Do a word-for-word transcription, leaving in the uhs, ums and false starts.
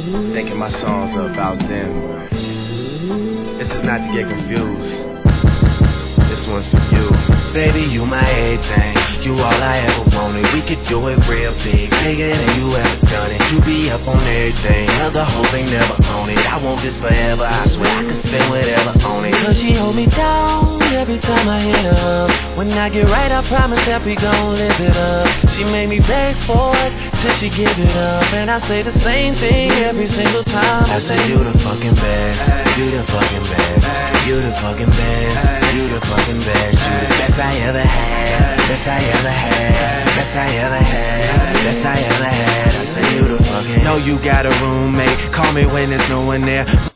thinking my songs are about them, but this is not to get confused. This one's for you. Baby, you my everything, you all I ever wanted. We could do it real big, bigger than you ever done it. You be up on everything, other hoes ain't never on it. I want this forever, I swear I could spend whatever on it. Cause she hold me down every time I hit her. When I get right, I promise that we gon' live it up. She made me beg for it till she give it up, and I say the same thing every single time. I say you the fucking best, you the fucking best, you the fucking best, you the fucking best, you the best I ever had, best I ever had, best I ever had, best I ever had. I say you the fucking. Know you got a roommate, call me when there's no one there.